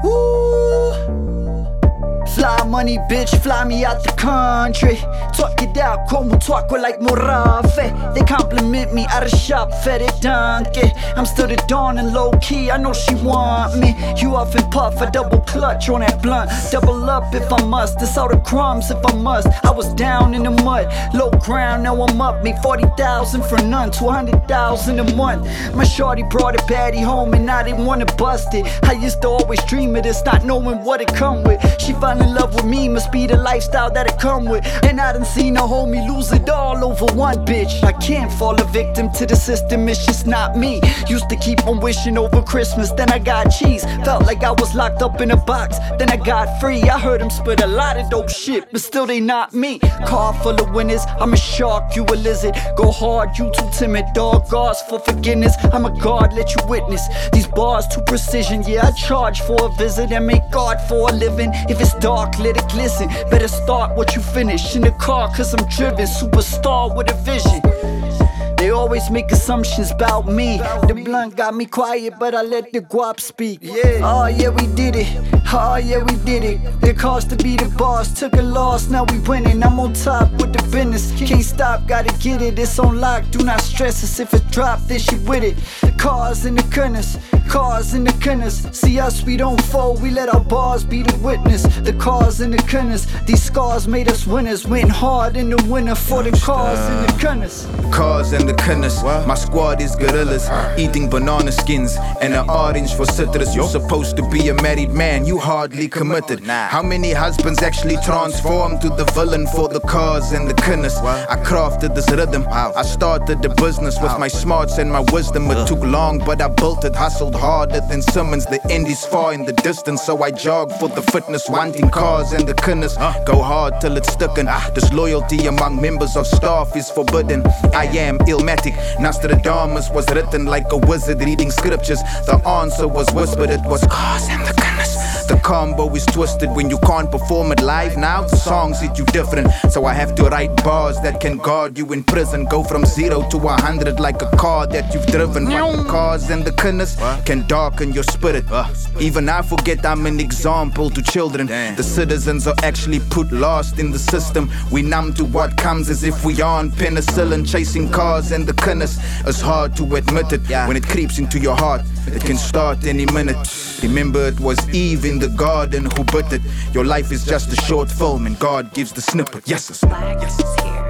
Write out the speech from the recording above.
Ooh. Fly money, bitch, fly me out the country. Talk it out, como talko like Morafe. They compliment me out of shop, fed donkey. I'm still the dawn and low key, I know she want me. You off and puff, I double clutch on that blunt. Double up if I must, it's all the crumbs if I must. I was down in the mud, low ground, now I'm up. Made 40,000 for none, 200,000 a month. My shorty brought a baddie home and I didn't wanna bust it. I used to always dream of this, not knowing what it come with. She fell in love with me, must be the lifestyle that it come with. And I done seen a homie lose it all over one bitch. I can't fall a victim to the system, it's just not me. Used to keep on wishing over Christmas, then I got cheese. Felt like I was locked up in a box, then I got free. I heard them spit a lot of dope shit, but still they not me. Car full of winners, I'm a shark, you a lizard. Go hard, you too timid, dog. Ask for forgiveness, I'm a god, let you witness. These bars too precision, yeah, I charge for a visit and make God for a living. If it's dark, let it glisten. Better start what you finish. In the car, cause I'm driven, superstar with a vision. They always make assumptions about me. The blunt got me quiet, but I let the guap speak. Oh yeah, we did it. Oh yeah, we did it. It cost to be the boss, took a loss, now we winning. I'm on top with the business. Can't stop, gotta get it. It's on lock, do not stress us. If it drop, then she with it. Cars in the gunners, cars in the gunners. See us, we don't fold, we let our bars be the witness. The cars in the gunners, these scars made us winners. Went hard in the winter for the cars in the gunners. Cars and the gunners, my squad is gorillas, eating banana skins and an orange for citrus. You're supposed to be a married man, you hardly committed. How many husbands actually transformed to the villain for the cars and the gunners? I crafted this rhythm, I started the business with my smarts and my wisdom. It took long, but I built it, hustled harder than Simmons. The end is far in the distance, so I jog for the fitness, wanting cars and the gunners. Go hard till it's sticking. Disloyalty among members of staff is forbidden. I am illmatic, Nostradamus was written like a wizard reading scriptures. The answer was whispered, it was cars and the gunners. The combo is twisted when you can't perform it live. Now the songs hit you different, so I have to write bars that can guard you in prison. Go from 0 to 100 like a car that you've driven. But the cars and the gunners can darken your spirit. Even I forget I'm an example to children. The citizens are actually put last in the system. We numb to what comes as if we aren't penicillin. Chasing cars and the gunners, it's hard to admit it. When it creeps into your heart, it can start any minute. Remember, it was Eve in the garden who bit it. Your life is just a short film and God gives the snippet. Yes, Swag is here.